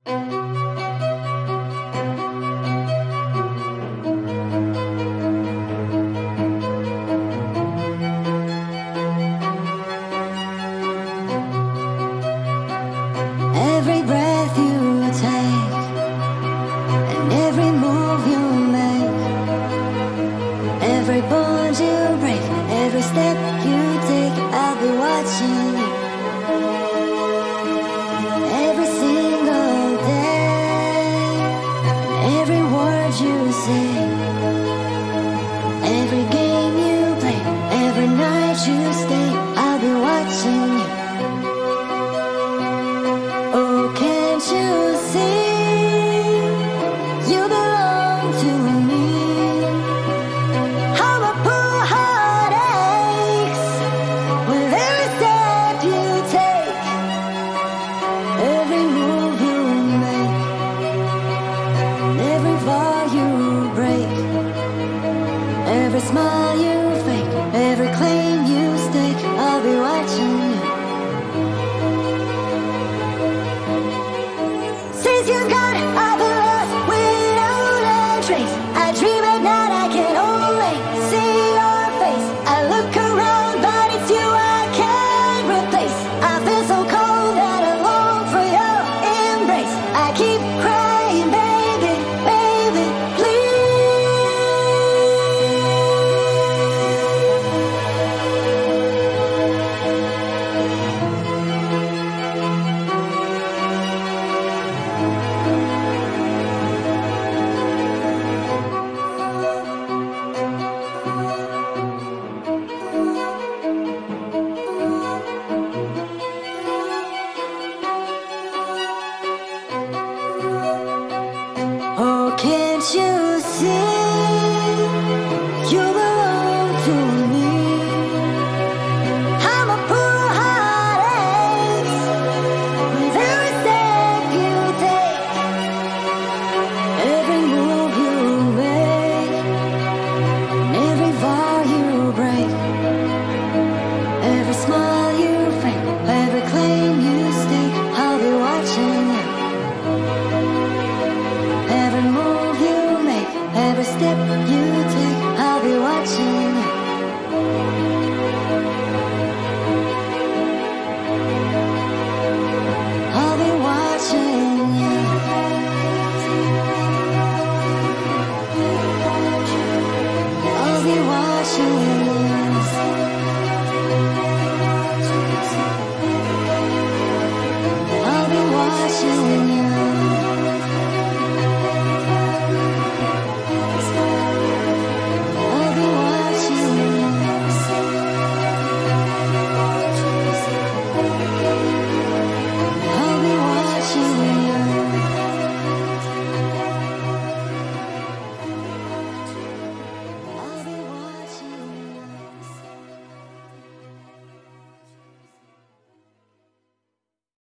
Every breath you take and every move you make, every bond you break, every step you take, I'll be watching you. Every single day, and every word you say, every game you play, every night you stay, I'll be watching you. Oh, can't you see you belong to me? How my poor heart aches with every step you take, every move you make, and every vow you break, every smile you fake, every claim you stake, I'll be watching you. Since you've gone, I've been lost without a trace. I dream at night, I can only see your face. I look around, but it's you I can't replace. I feel so cold that I long for your embrace. I keep crying, baby, baby, please. Oh, can't you